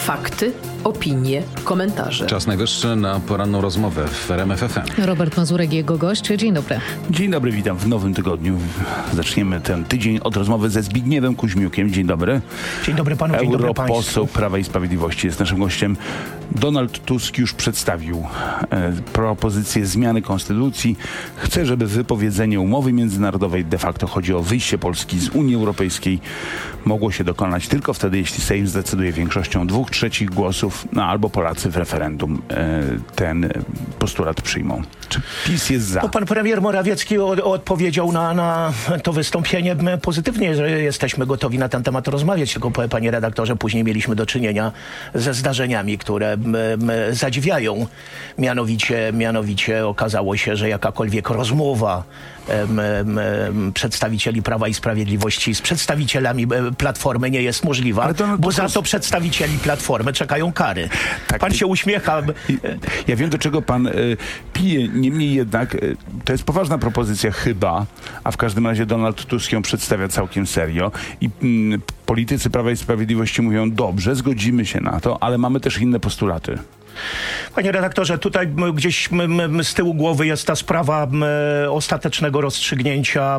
Fakty, opinie, komentarze. Czas najwyższy na poranną rozmowę w RMF FM. Robert Mazurek i jego gość. Dzień dobry. Dzień dobry, witam w nowym tygodniu. Zaczniemy ten tydzień od rozmowy ze Zbigniewem Kuźmiukiem. Dzień dobry. Dzień dobry panu, dzień dobry państwu. Europoseł Prawa i Sprawiedliwości jest naszym gościem. Donald Tusk już przedstawił propozycję zmiany konstytucji. Chce, żeby wypowiedzenie umowy międzynarodowej, de facto chodzi o wyjście Polski z Unii Europejskiej, mogło się dokonać tylko wtedy, jeśli Sejm zdecyduje większością 2/3 głosów, albo Polacy w referendum ten postulat przyjmą. Czy PiS jest za? Pan premier Morawiecki odpowiedział na to wystąpienie pozytywnie, że jesteśmy gotowi na ten temat rozmawiać, tylko panie redaktorze, później mieliśmy do czynienia ze zdarzeniami, które zadziwiają. Mianowicie okazało się, że jakakolwiek rozmowa przedstawicieli Prawa i Sprawiedliwości z przedstawicielami Platformy nie jest możliwa, bo za to przedstawicieli Platformy czekają kary. Tak, pan się uśmiecha. Ja wiem, do czego pan pije, niemniej jednak to jest poważna propozycja chyba, a w każdym razie Donald Tusk ją przedstawia całkiem serio i politycy Prawa i Sprawiedliwości mówią: dobrze, zgodzimy się na to, ale mamy też inne postulaty. Panie redaktorze, tutaj gdzieś z tyłu głowy jest ta sprawa ostatecznego rozstrzygnięcia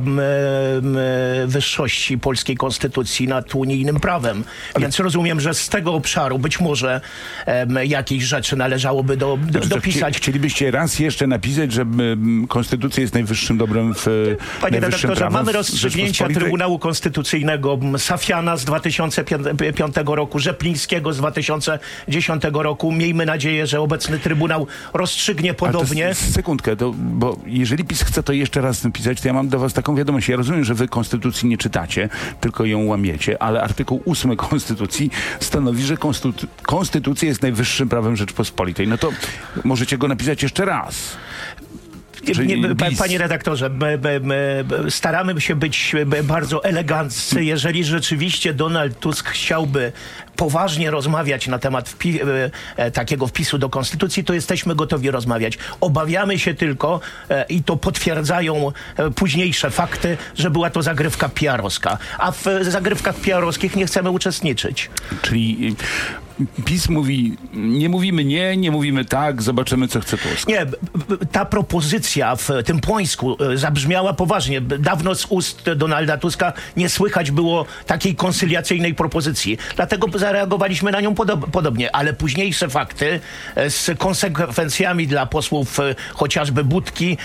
wyższości polskiej konstytucji nad unijnym prawem. Więc rozumiem, że z tego obszaru być może jakieś rzeczy należałoby dopisać. Chcielibyście raz jeszcze napisać, że konstytucja jest najwyższym dobrem w Panie redaktorze, mamy rozstrzygnięcia Trybunału Konstytucyjnego Safiana z 2005 roku, Rzeplińskiego z 2010 roku. Miejmy nadzieję, że obecny Trybunał rozstrzygnie podobnie. Sekundkę, bo jeżeli PiS chce to jeszcze raz napisać, to ja mam do was taką wiadomość. Ja rozumiem, że wy konstytucji nie czytacie, tylko ją łamiecie, ale artykuł 8 konstytucji stanowi, że konstytucja jest najwyższym prawem Rzeczpospolitej. No to możecie go napisać jeszcze raz. Panie redaktorze, staramy się być bardzo eleganccy. Jeżeli rzeczywiście Donald Tusk chciałby poważnie rozmawiać na temat takiego wpisu do konstytucji, to jesteśmy gotowi rozmawiać. Obawiamy się tylko, i to potwierdzają późniejsze fakty, że była to zagrywka PR-owska. A w zagrywkach PR-owskich nie chcemy uczestniczyć. Czyli PiS mówi, nie mówimy nie mówimy tak, zobaczymy, co chce Tusk. Nie, ta propozycja w tym Płońsku zabrzmiała poważnie. Dawno z ust Donalda Tuska nie słychać było takiej koncyliacyjnej propozycji. Dlatego zareagowaliśmy na nią podobnie, ale późniejsze fakty z konsekwencjami dla posłów chociażby Budki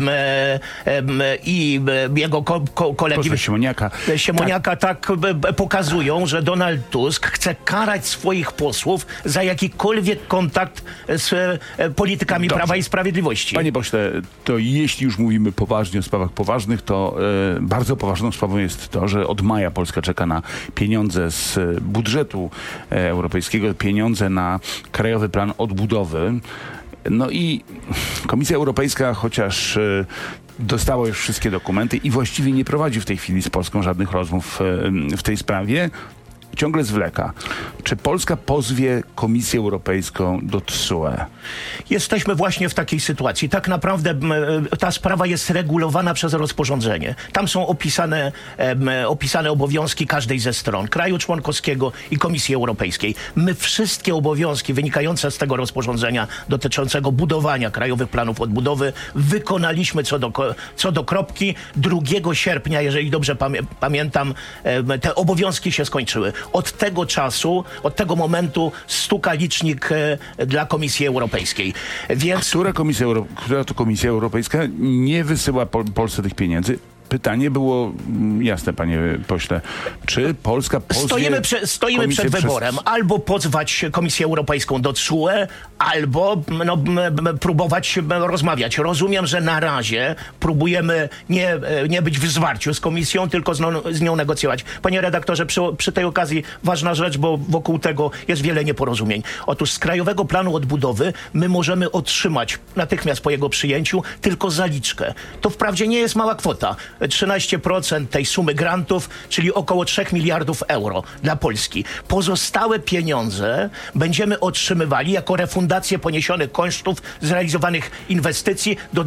i jego kolegi Siemoniaka tak pokazują, że Donald Tusk chce karać swoich posłów za jakikolwiek kontakt z politykami Prawa i Sprawiedliwości. Panie pośle, to jeśli już mówimy poważnie o sprawach poważnych, to bardzo poważną sprawą jest to, że od maja Polska czeka na pieniądze z budżetu europejskiego, pieniądze na Krajowy Plan Odbudowy. No i Komisja Europejska, chociaż dostała już wszystkie dokumenty i właściwie nie prowadzi w tej chwili z Polską żadnych rozmów w tej sprawie, ciągle zwleka. Czy Polska pozwie Komisję Europejską do TSUE? Jesteśmy właśnie w takiej sytuacji. Tak naprawdę ta sprawa jest regulowana przez rozporządzenie. Tam są opisane obowiązki każdej ze stron, kraju członkowskiego i Komisji Europejskiej. My wszystkie obowiązki wynikające z tego rozporządzenia dotyczącego budowania krajowych planów odbudowy wykonaliśmy co do kropki. 2 sierpnia, jeżeli dobrze pamiętam, te obowiązki się skończyły. Od tego czasu, od tego momentu stuka licznik dla Komisji Europejskiej. Więc... Która to Komisja Europejska nie wysyła Polsce tych pieniędzy? Pytanie było jasne, panie pośle. Czy Polska pozwie... Stoimy przed wyborem. Albo pozwać Komisję Europejską do TSUE, albo próbować rozmawiać. Rozumiem, że na razie próbujemy nie być w zwarciu z Komisją, tylko z nią negocjować. Panie redaktorze, przy tej okazji ważna rzecz, bo wokół tego jest wiele nieporozumień. Otóż z Krajowego Planu Odbudowy my możemy otrzymać natychmiast po jego przyjęciu tylko zaliczkę. To wprawdzie nie jest mała kwota. 13% tej sumy grantów, czyli około 3 miliardów euro dla Polski. Pozostałe pieniądze będziemy otrzymywali jako refundację poniesionych kosztów zrealizowanych inwestycji do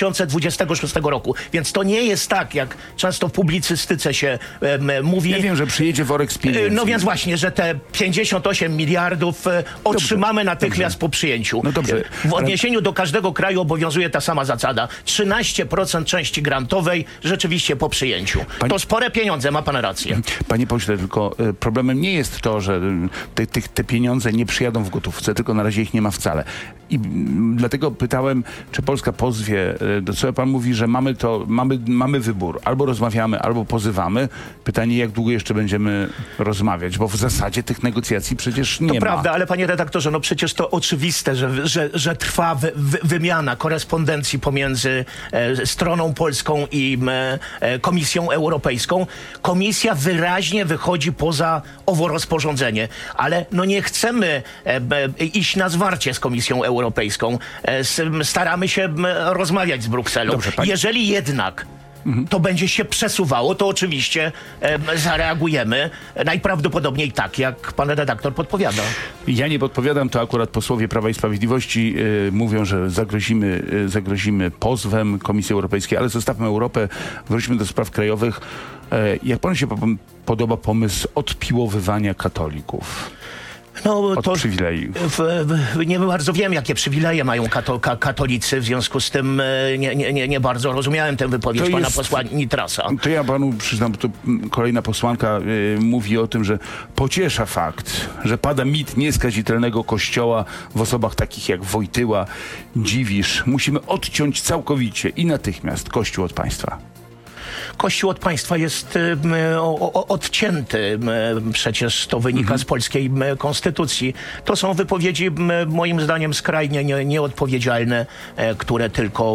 2026 roku. Więc to nie jest tak, jak często w publicystyce się mówi. Ja wiem, że przyjedzie worek z pieniędzmi. No więc właśnie, że te 58 miliardów otrzymamy natychmiast po przyjęciu. No dobrze. W odniesieniu do każdego kraju obowiązuje ta sama zasada. 13% części grantowej rzeczywiście po przyjęciu. To spore pieniądze, ma pan rację. Panie pośle, tylko problemem nie jest to, że te pieniądze nie przyjadą w gotówce, tylko na razie ich nie ma wcale. I dlatego pytałem, czy Polska pozwie, do co pan mówi, że mamy wybór. Albo rozmawiamy, albo pozywamy. Pytanie, jak długo jeszcze będziemy rozmawiać, bo w zasadzie tych negocjacji przecież nie ma. To prawda, ale panie redaktorze, no przecież to oczywiste, że trwa wymiana korespondencji pomiędzy stroną polską i Komisją Europejską. Komisja wyraźnie wychodzi poza owo rozporządzenie, ale no nie chcemy iść na zwarcie z Komisją Europejską. Staramy się rozmawiać z Brukselą. Dobrze, jeżeli jednak to będzie się przesuwało, to oczywiście zareagujemy najprawdopodobniej tak, jak pan redaktor podpowiada. Ja nie podpowiadam, to akurat posłowie Prawa i Sprawiedliwości mówią, że zagrozimy pozwem Komisji Europejskiej, ale zostawmy Europę, wróćmy do spraw krajowych. Jak panu się podoba pomysł odpiłowywania katolików? No, od przywilei. Nie bardzo wiem, jakie przywileje mają katolicy, w związku z tym nie bardzo rozumiałem tę wypowiedź pana posła Nitrasa. To ja panu przyznam, to kolejna posłanka mówi o tym, że pociesza fakt, że pada mit nieskazitelnego kościoła w osobach takich jak Wojtyła, Dziwisz. Musimy odciąć całkowicie i natychmiast Kościół od państwa. Kościół od państwa jest odcięty. Przecież to wynika z polskiej konstytucji. To są wypowiedzi moim zdaniem skrajnie nieodpowiedzialne, które tylko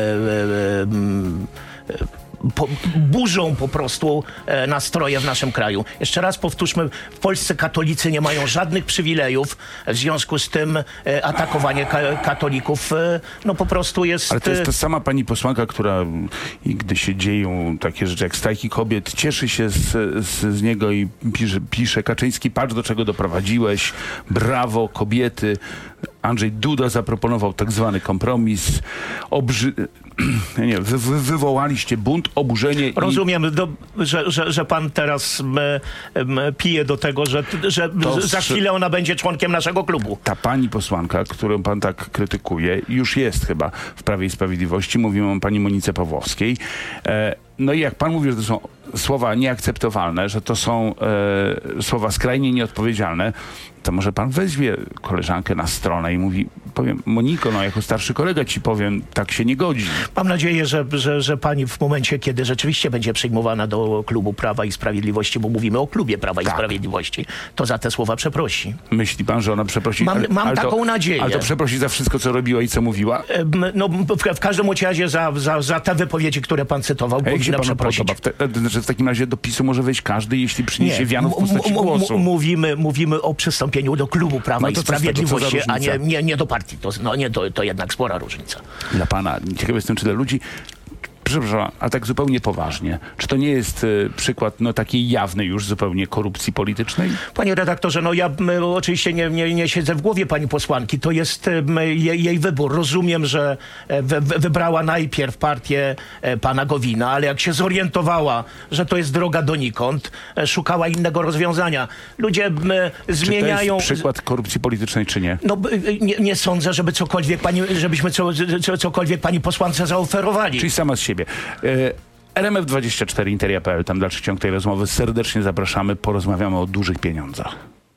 burzą po prostu nastroje w naszym kraju. Jeszcze raz powtórzmy, w Polsce katolicy nie mają żadnych przywilejów, w związku z tym atakowanie katolików no po prostu jest... Ale to jest ta sama pani posłanka, która gdy się dzieją takie rzeczy jak strajki kobiet, cieszy się z niego i pisze Kaczyński, patrz do czego doprowadziłeś, brawo, kobiety. Andrzej Duda zaproponował tak zwany kompromis. Wywołaliście bunt, oburzenie. Rozumiem, że pan teraz pije do tego, że za chwilę ona będzie członkiem naszego klubu. Ta pani posłanka, którą pan tak krytykuje, już jest chyba w Prawie i Sprawiedliwości. Mówimy o pani Monice Pawłowskiej. No i jak pan mówi, że to są słowa nieakceptowalne, że to są słowa skrajnie nieodpowiedzialne, to może pan weźmie koleżankę na stronę i mówi, powiem, Moniko, no jako starszy kolega ci powiem, tak się nie godzi. Mam nadzieję, że pani w momencie, kiedy rzeczywiście będzie przyjmowana do klubu Prawa i Sprawiedliwości, bo mówimy o klubie Prawa i Sprawiedliwości, to za te słowa przeprosi. Myśli pan, że ona przeprosi? Mam taką nadzieję. Ale to przeprosi za wszystko, co robiła i co mówiła? No, w każdym razie za te wypowiedzi, które pan cytował, powinna przeprosić. W takim razie do PiS-u może wejść każdy, jeśli przyniesie wiano w postaci głosu. Mówimy o przystąpieniu do klubu Prawa i Sprawiedliwości, a nie do partii. To jednak spora różnica. Dla pana, ciekawy jestem, czy dla ludzi... Przepraszam, a tak zupełnie poważnie. Czy to nie jest przykład takiej jawnej już zupełnie korupcji politycznej? Panie redaktorze, ja oczywiście nie siedzę w głowie pani posłanki. To jest jej wybór. Rozumiem, że wybrała najpierw partię pana Gowina, ale jak się zorientowała, że to jest droga donikąd, szukała innego rozwiązania. Ludzie zmieniają... Czy to jest przykład korupcji politycznej, czy nie? Nie sądzę, żebyśmy cokolwiek pani posłance zaoferowali. Czyli sama z siebie. RMF24 Interia.pl, tam dalszy ciąg tej rozmowy. Serdecznie zapraszamy, porozmawiamy o dużych pieniądzach.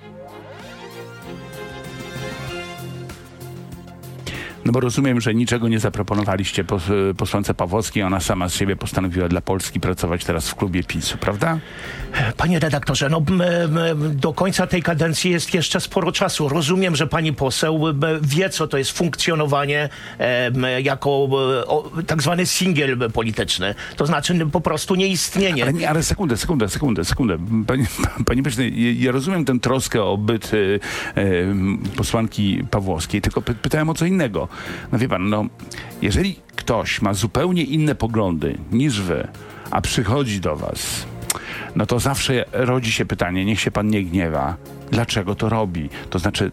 No bo rozumiem, że niczego nie zaproponowaliście posłance Pawłowskiej. Ona sama z siebie postanowiła dla Polski pracować teraz w klubie PiS-u, prawda? Panie redaktorze, do końca tej kadencji jest jeszcze sporo czasu. Rozumiem, że pani poseł wie, co to jest funkcjonowanie jako tak zwany singiel polityczny. To znaczy po prostu nieistnienie. Ale sekundę. Panie pośle, ja rozumiem tę troskę o byt posłanki Pawłowskiej, tylko pytałem o co innego. No wie pan, jeżeli ktoś ma zupełnie inne poglądy niż wy, a przychodzi do was, no to zawsze rodzi się pytanie, niech się pan nie gniewa, dlaczego to robi? To znaczy,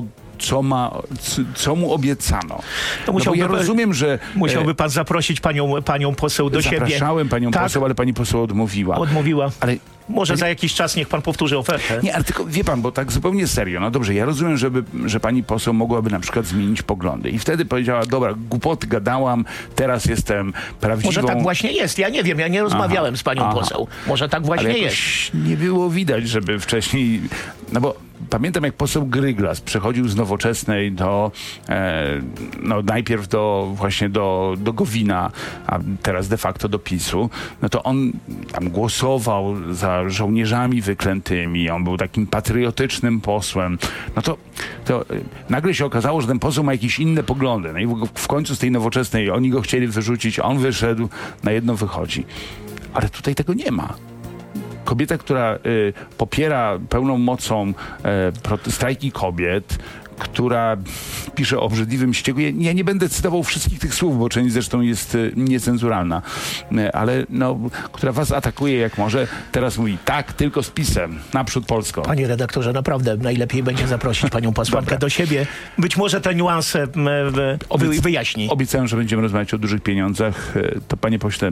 co mu obiecano? To ja rozumiem, że... Musiałby pan zaprosić panią poseł do siebie. Zapraszałem panią poseł, ale pani poseł odmówiła. Ale może za jakiś czas niech pan powtórzy ofertę. Nie, ale tylko wie pan, bo tak zupełnie serio. No dobrze, ja rozumiem, że pani poseł mogłaby na przykład zmienić poglądy. I wtedy powiedziała, dobra, głupoty gadałam, teraz jestem prawdziwą... Może tak właśnie jest. Ja nie wiem, ja nie rozmawiałem z panią poseł. Może tak właśnie ale jest. Nie było widać, żeby wcześniej... No bo pamiętam, jak poseł Gryglas przechodził z Nowoczesnej najpierw właśnie do Gowina, a teraz de facto do PiS-u, no to on tam głosował za żołnierzami wyklętymi, on był takim patriotycznym posłem. No to nagle się okazało, że ten poseł ma jakieś inne poglądy. No i w końcu z tej Nowoczesnej oni go chcieli wyrzucić, on wyszedł, na jedno wychodzi. Ale tutaj tego nie ma. Kobieta, która popiera pełną mocą strajki kobiet, która pisze o obrzydliwym ściegu. Ja nie będę cytował wszystkich tych słów, bo część zresztą jest niecenzuralna, ale która was atakuje jak może, teraz mówi tak, tylko z PiS-em, naprzód Polską. Panie redaktorze, naprawdę najlepiej będzie zaprosić panią posłankę do siebie. Być może te niuanse wyjaśni. Obiecałem, że będziemy rozmawiać o dużych pieniądzach. To panie pośle,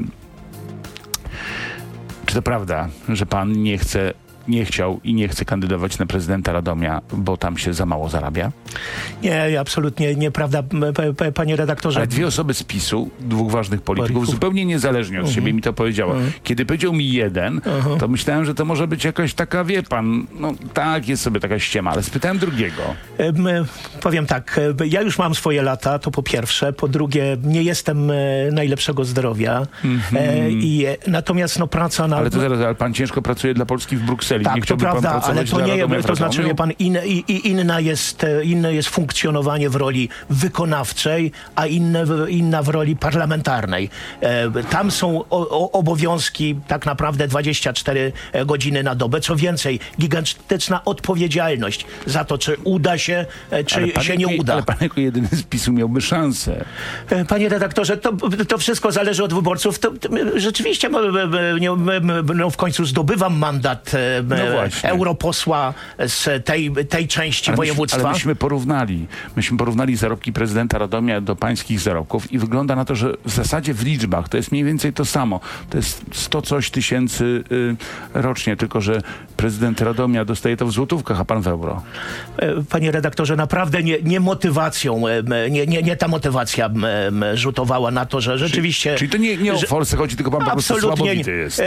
czy to prawda, że pan nie chciał i nie chce kandydować na prezydenta Radomia, bo tam się za mało zarabia? Nie, absolutnie nieprawda, panie redaktorze. Ale dwie osoby z PiS-u, dwóch ważnych polityków, zupełnie niezależnie od siebie mi to powiedziała. Kiedy powiedział mi jeden, to myślałem, że to może być jakaś taka, wie pan, tak, jest sobie taka ściema, ale spytałem drugiego. Powiem tak, ja już mam swoje lata, to po pierwsze. Po drugie, nie jestem najlepszego zdrowia. Natomiast praca na... Ale to zaraz, ale pan ciężko pracuje dla Polski w Brukseli. Tak, to prawda, ale to nie, to znaczy, wie pan, inne jest funkcjonowanie w roli wykonawczej, a inna w roli parlamentarnej. Tam są obowiązki tak naprawdę 24 godziny na dobę. Co więcej, gigantyczna odpowiedzialność za to, czy uda się, czy się nie uda. Ale pan jako jedyny z PiS-u miałby szansę. Panie redaktorze, to wszystko zależy od wyborców. Rzeczywiście w końcu zdobywam mandat europosła z tej części województwa. Ale myśmy porównali zarobki prezydenta Radomia do pańskich zarobków i wygląda na to, że w zasadzie w liczbach to jest mniej więcej to samo. To jest 100 coś tysięcy rocznie, tylko że prezydent Radomia dostaje to w złotówkach, a pan w euro. Panie redaktorze, naprawdę nie motywacją, nie ta motywacja rzutowała na to, że rzeczywiście... Czyli to nie o forsę chodzi, tylko pan po prostu słabowity jest.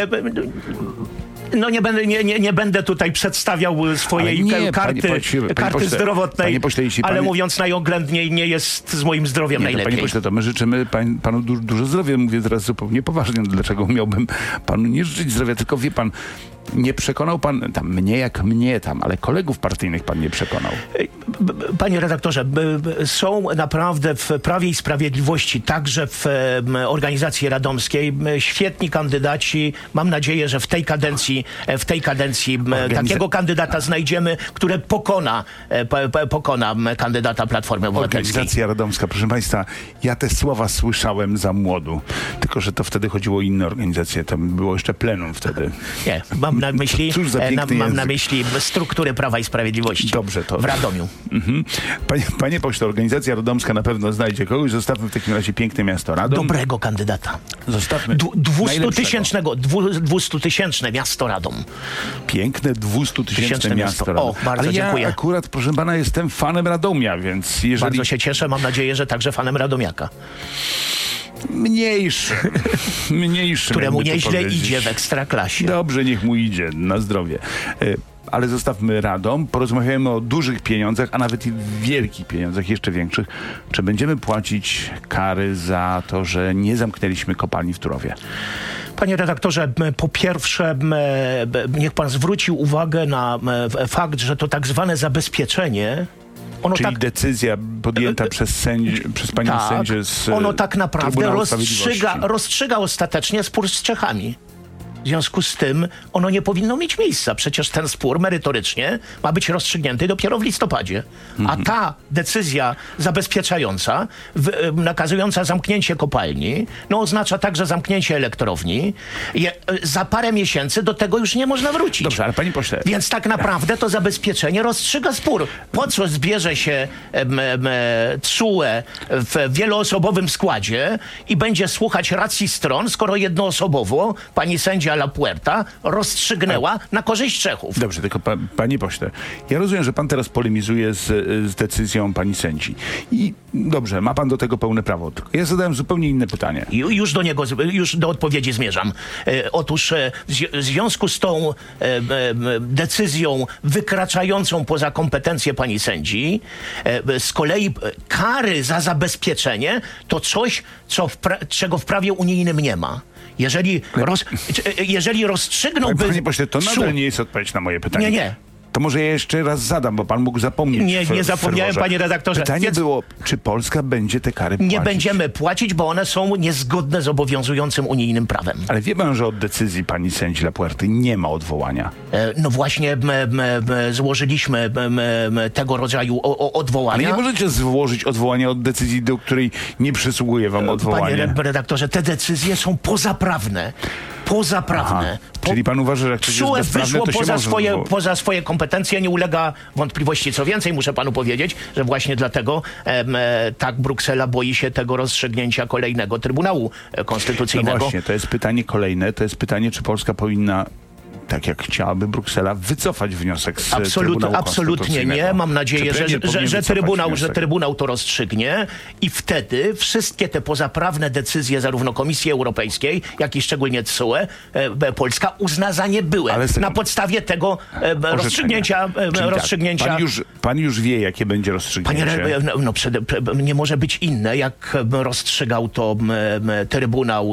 Nie będę tutaj przedstawiał swojej karty zdrowotnej, ale mówiąc najoględniej, nie jest z moim zdrowiem najlepiej. Panie pośle, to my życzymy panu dużo zdrowia. Mówię teraz zupełnie poważnie. Dlaczego miałbym panu nie życzyć zdrowia? Tylko wie pan, nie przekonał pan ale kolegów partyjnych pan nie przekonał. Panie redaktorze, są naprawdę w Prawie i Sprawiedliwości, także w organizacji radomskiej, świetni kandydaci. Mam nadzieję, że w tej kadencji takiego kandydata znajdziemy, który pokona kandydata Platformy Obywatelskiej. Organizacja radomska, proszę państwa, ja te słowa słyszałem za młodu, tylko że to wtedy chodziło o inne organizacje, tam było jeszcze plenum wtedy. Nie, mam na myśli struktury Prawa i Sprawiedliwości. Dobrze, to... w Radomiu. Panie pośle, organizacja radomska na pewno znajdzie kogoś. Zostawmy w takim razie piękne miasto Radom. Dobrego kandydata. Zostawmy 200-tysięczne miasto Radom. Piękne 200-tysięczne miasto Radom. O, bardzo dziękuję. Ja akurat, proszę pana, jestem fanem Radomia, więc jeżeli... Bardzo się cieszę, mam nadzieję, że także fanem Radomiaka. Mniejszy. Któremu nieźle idzie w Ekstraklasie. Dobrze, niech mu idzie, na zdrowie. Ale zostawmy Radom, porozmawiajmy o dużych pieniądzach, a nawet i wielkich pieniądzach, jeszcze większych. Czy będziemy płacić kary za to, że nie zamknęliśmy kopalni w Turowie? Panie redaktorze, po pierwsze niech pan zwrócił uwagę na fakt, że to tak zwane zabezpieczenie... Czyli decyzja podjęta przez panią sędzię z ono tak naprawdę Trybunału rozstrzyga ostatecznie spór z Czechami. W związku z tym ono nie powinno mieć miejsca. Przecież ten spór merytorycznie ma być rozstrzygnięty dopiero w listopadzie. A ta decyzja zabezpieczająca, nakazująca zamknięcie kopalni, oznacza także zamknięcie elektrowni. Za parę miesięcy do tego już nie można wrócić. Dobrze, ale panie pośle... Więc tak naprawdę to zabezpieczenie rozstrzyga spór. Po co zbierze się TSUE w wieloosobowym składzie i będzie słuchać racji stron, skoro jednoosobowo pani sędzia Lapuerta rozstrzygnęła na korzyść Czechów. Dobrze, tylko panie pośle, ja rozumiem, że pan teraz polemizuje z decyzją pani sędzi. I dobrze, ma pan do tego pełne prawo. Tylko ja zadałem zupełnie inne pytanie. Już do odpowiedzi zmierzam. Otóż w związku z tą decyzją wykraczającą poza kompetencje pani sędzi, z kolei kary za zabezpieczenie to coś, czego w prawie unijnym nie ma. Jeżeli rozstrzygnąłby... Panie pośle, to nadal nie jest odpowiedź na moje pytanie. Nie. To może ja jeszcze raz zadam, bo pan mógł zapomnieć. Nie zapomniałem, panie redaktorze. Pytanie było, czy Polska będzie te kary płacić? Nie będziemy płacić, bo one są niezgodne z obowiązującym unijnym prawem. Ale wie pan, że od decyzji pani sędzi Lapuerty nie ma odwołania? No właśnie złożyliśmy tego rodzaju odwołania. Ale nie możecie złożyć odwołania od decyzji, do której nie przysługuje wam odwołanie. Panie redaktorze, te decyzje są pozaprawne. Czyli pan uważa, że jak ktoś jest bezprawny, to się poza swoje kompetencje, nie ulega wątpliwości. Co więcej, muszę panu powiedzieć, że właśnie dlatego tak Bruksela boi się tego rozstrzygnięcia kolejnego Trybunału Konstytucyjnego. No właśnie, to jest pytanie kolejne. To jest pytanie, czy Polska powinna, tak jak chciałaby Bruksela, wycofać wniosek z Trybunału Absolutnie nie. Mam nadzieję, że Trybunał to rozstrzygnie i wtedy wszystkie te pozaprawne decyzje zarówno Komisji Europejskiej, jak i szczególnie TSUE Polska uzna za niebyłe. Na podstawie tego rozstrzygnięcia... Pan już wie, jakie będzie rozstrzygnięcie. Nie może być inne, jak rozstrzygał to Trybunał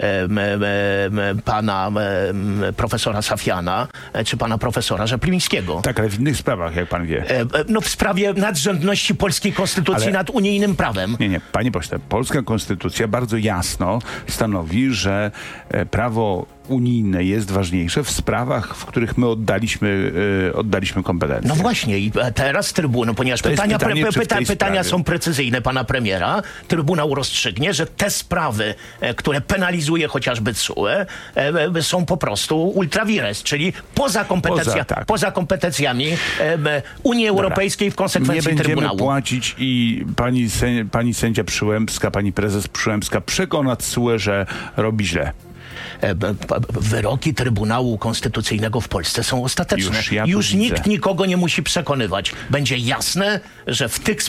pana profesora Safiana, czy pana profesora Rzeplińskiego. Tak, ale w innych sprawach, jak pan wie. W sprawie nadrzędności polskiej konstytucji nad unijnym prawem. Nie, panie pośle, polska konstytucja bardzo jasno stanowi, że prawo unijne jest ważniejsze w sprawach, w których my oddaliśmy kompetencje. No właśnie i teraz Trybunał, ponieważ pytania są precyzyjne pana premiera, Trybunał rozstrzygnie, że te sprawy, które penalizuje chociażby TSUE, są po prostu ultra vires, czyli poza kompetencjami Unii Europejskiej, w konsekwencji Trybunału. Nie będziemy płacić i pani sędzia Przyłębska, pani prezes Przyłębska przekona TSUE, że robi źle. Wyroki Trybunału Konstytucyjnego w Polsce są ostateczne. Już nikt nikogo nie musi przekonywać. Będzie jasne, że w tych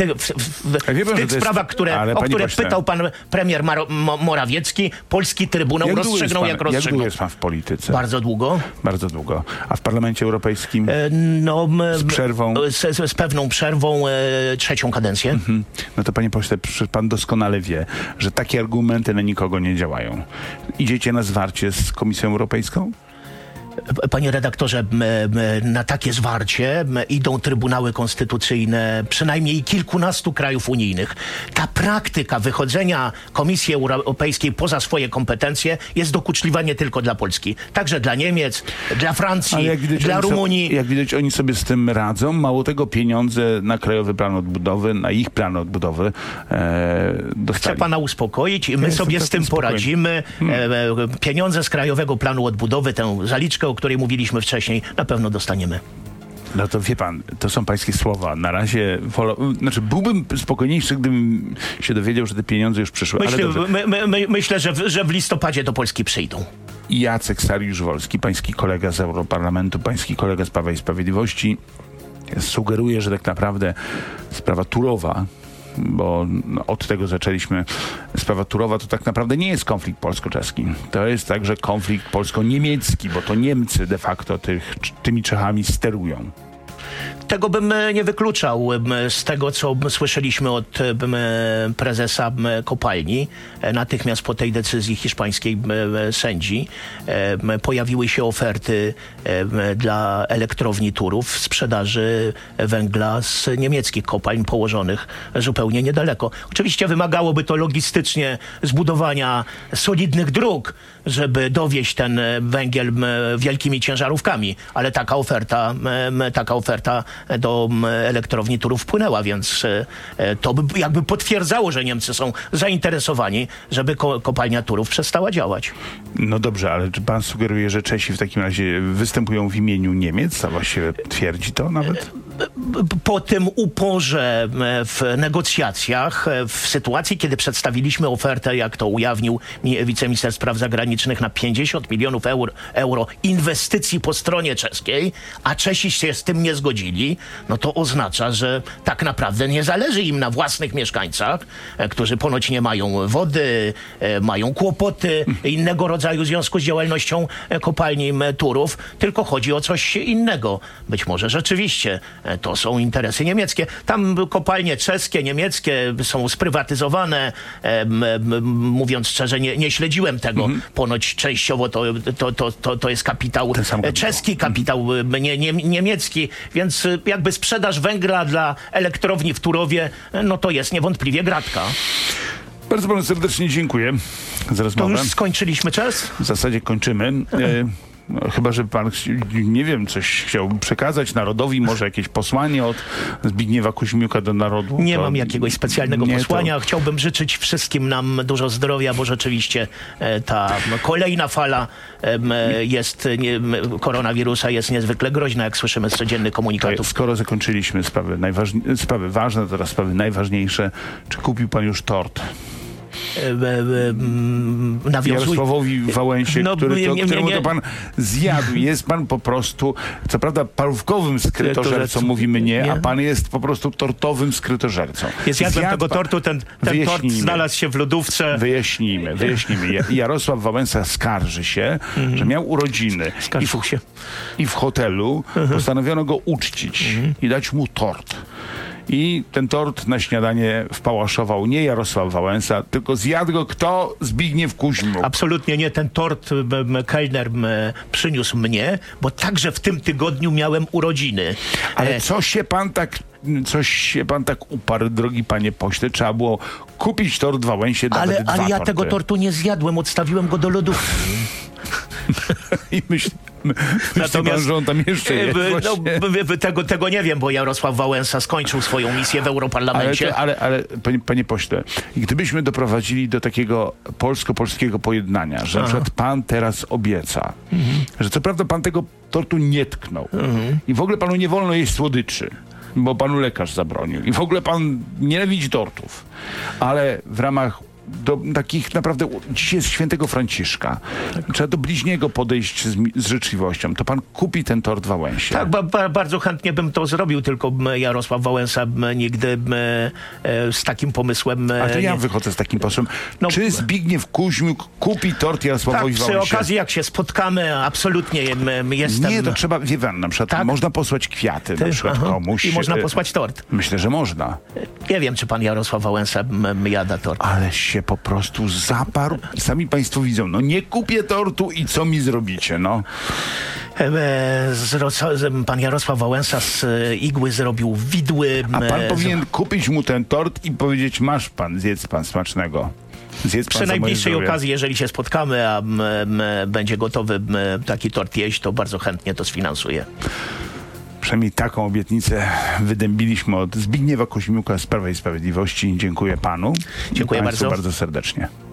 sprawach, o które pytał pan premier Morawiecki, polski Trybunał rozstrzygnął, jak rozstrzygnął. Jak długo jest pan w polityce? Bardzo długo. Bardzo długo. A w Parlamencie Europejskim? Z przerwą? Z pewną przerwą, trzecią kadencję. No to panie pośle, pan doskonale wie, że takie argumenty na nikogo nie działają. Idziecie na zwarcie z Komisją Europejską? Panie redaktorze, na takie zwarcie idą trybunały konstytucyjne przynajmniej kilkunastu krajów unijnych. Ta praktyka wychodzenia Komisji Europejskiej poza swoje kompetencje jest dokuczliwa nie tylko dla Polski. Także dla Niemiec, dla Francji, dla Rumunii. Jak widać, oni sobie z tym radzą. Mało tego, pieniądze na Krajowy Plan Odbudowy, na ich plan odbudowy dostali. Chcę pana uspokoić i my sobie z tym poradzimy. Pieniądze z Krajowego Planu Odbudowy, tę zaliczkę, o której mówiliśmy wcześniej, na pewno dostaniemy. No to wie pan, to są pańskie słowa. Na razie byłbym spokojniejszy, gdybym się dowiedział, że te pieniądze już przyszły. Myślę, że w listopadzie do Polski przyjdą. Jacek Sariusz-Wolski, pański kolega z Europarlamentu, pański kolega z Prawa i Sprawiedliwości, sugeruje, że tak naprawdę sprawa Turowa, bo od tego zaczęliśmy. Sprawa Turowa to tak naprawdę nie jest konflikt polsko-czeski. To jest także konflikt polsko-niemiecki, bo to Niemcy de facto tymi Czechami sterują. Tego bym nie wykluczał. Z tego, co słyszeliśmy od prezesa kopalni, natychmiast po tej decyzji hiszpańskiej sędzi pojawiły się oferty dla elektrowni Turów sprzedaży węgla z niemieckich kopalń położonych zupełnie niedaleko. Oczywiście wymagałoby to logistycznie zbudowania solidnych dróg, żeby dowieźć ten węgiel wielkimi ciężarówkami, ale taka oferta do elektrowni Turów wpłynęła, więc to by jakby potwierdzało, że Niemcy są zainteresowani, żeby kopalnia Turów przestała działać. No dobrze, ale czy pan sugeruje, że Czesi w takim razie występują w imieniu Niemiec? A właściwie twierdzi to nawet? Po tym uporze w negocjacjach, w sytuacji, kiedy przedstawiliśmy ofertę, jak to ujawnił wiceminister spraw zagranicznych, na 50 milionów euro inwestycji po stronie czeskiej, a Czesi się z tym nie zgodzili, no to oznacza, że tak naprawdę nie zależy im na własnych mieszkańcach, którzy ponoć nie mają wody, mają kłopoty innego rodzaju w związku z działalnością kopalni Turów, tylko chodzi o coś innego. Być może rzeczywiście to są interesy niemieckie. Tam kopalnie czeskie, niemieckie są sprywatyzowane. Mówiąc szczerze, nie śledziłem tego. Ponoć częściowo to jest kapitał czeski, kapitał niemiecki, więc jakby sprzedaż węgla dla elektrowni w Turowie, no to jest niewątpliwie gratka. Bardzo panu serdecznie dziękuję za rozmowę. To już skończyliśmy czas? W zasadzie kończymy. Chyba, że pan, nie wiem, coś chciał przekazać narodowi, może jakieś posłanie od Zbigniewa Kuźmiuka do narodu. Nie mam jakiegoś specjalnego posłania. Chciałbym życzyć wszystkim nam dużo zdrowia, bo rzeczywiście ta kolejna fala koronawirusa jest niezwykle groźna, jak słyszymy z codziennych komunikatów. Skoro zakończyliśmy sprawy ważne, teraz sprawy najważniejsze. Czy kupił pan już tort? Jarosławowi Wałęsie, któremu to pan zjadł. Jest pan po prostu, co prawda parówkowym skrytożercą, mówimy nie, a pan jest po prostu tortowym skrytożercą. Zjadłem tego tortu, ten tort znalazł się w lodówce. Wyjaśnijmy. Jarosław Wałęsa skarży się, że miał urodziny i w hotelu postanowiono go uczcić i dać mu tort. I ten tort na śniadanie wpałaszował nie Jarosław Wałęsa, tylko zjadł go kto? Zbigniew Kuźmiuk. Absolutnie nie. Ten tort kelner przyniósł mnie, bo także w tym tygodniu miałem urodziny. Ale coś się pan tak uparł, drogi panie pośle. Trzeba było kupić tort Wałęsie, ale ja tego tortu nie zjadłem, odstawiłem go do lodówki. I natomiast że on tam jeszcze jest. Tego nie wiem, bo Jarosław Wałęsa skończył swoją misję w Europarlamencie. Ale panie pośle, gdybyśmy doprowadzili do takiego polsko-polskiego pojednania, że na przykład pan teraz obieca, że co prawda pan tego tortu nie tknął i w ogóle panu nie wolno jeść słodyczy, bo panu lekarz zabronił i w ogóle pan nienawidzi tortów, ale w ramach do takich naprawdę, dzisiaj jest świętego Franciszka. Trzeba do bliźniego podejść z życzliwością. To pan kupi ten tort Wałęsie. Tak, bardzo chętnie bym to zrobił, tylko Jarosław Wałęsa nigdy z takim pomysłem... A to ja wychodzę z takim pomysłem. Czy Zbigniew Kuźmiuk kupi tort Jarosławowi Wałęsie? Przy okazji, jak się spotkamy, absolutnie jestem... Nie, to trzeba, wie pan, na przykład można posłać kwiaty na przykład komuś. I można posłać tort. Myślę, że można. Nie wiem, czy pan Jarosław Wałęsa jada tort. Ale się po prostu zaparł. Sami państwo widzą, nie kupię tortu i co mi zrobicie, Pan Jarosław Wałęsa z igły zrobił widły. A pan powinien kupić mu ten tort i powiedzieć, masz pan, zjedz pan smacznego. Przy najbliższej okazji, jeżeli się spotkamy, a będzie gotowy taki tort jeść, to bardzo chętnie to sfinansuję. Przynajmniej taką obietnicę wydębiliśmy od Zbigniewa Kuźmiuka z Prawa i Sprawiedliwości. Dziękuję panu. Dziękuję bardzo serdecznie.